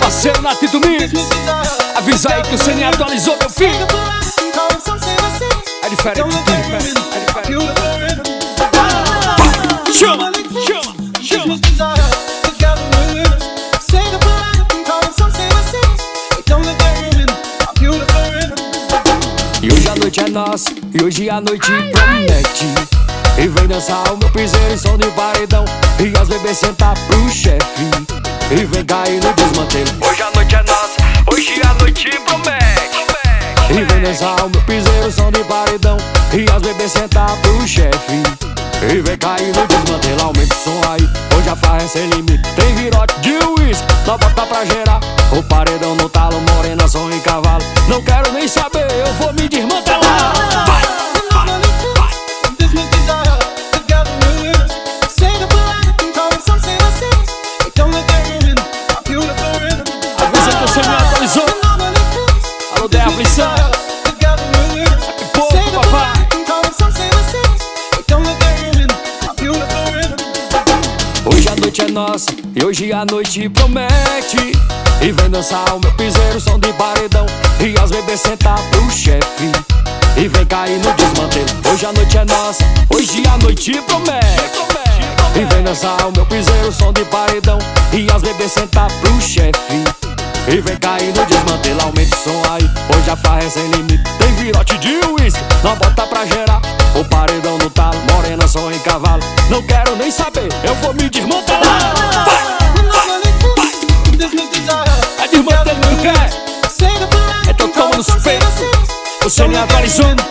parceiro Natito Mix, avisa aí que o Ceni atualizou, meu filho. É diferente, é diferente. Chama, chama, chama. E hoje a noite é nossa, e hoje a noite promete. E vem dançar o meu piseiro em som de paredão, e as bebês sentar pro chefe, e vem cair no desmantelo. Hoje a noite é nossa, hoje a noite promete. E vem dançar o meu piseiro em som de paredão, e as bebês sentar pro chefe, e vem cair no desmantelo. Aumenta o som aí, hoje a farra é sem limite. Tem virote de uísque, só bota pra gerar. O paredão no talo, morena, som em cavalo. Não quero nem saber, eu vou me desmantelar. Vai! Avisa que o Ceni atualizou. Alô, de aflição. É pouco, papai. Hoje a noite é nossa, e hoje a noite promete. E vem dançar o meu piseiro, som de paredão, e as bebês sentar pro chefe, e vem cair no desmantelo. Hoje a noite é nossa, hoje a noite promete. E vem dançar o meu piseiro, som de paredão, e as bebês sentar pro chefe, e vem cair no desmantelo. Aumenta o som aí, hoje a farra é sem limite. Tem virote de uísque, não bota pra gerar. O paredão no talo, morena, som em cavalo. Não quero nem saber, eu vou me desmantelar. Vai! É desmantelo que tu quer, então toma nos peitos. O Ceni atualizou.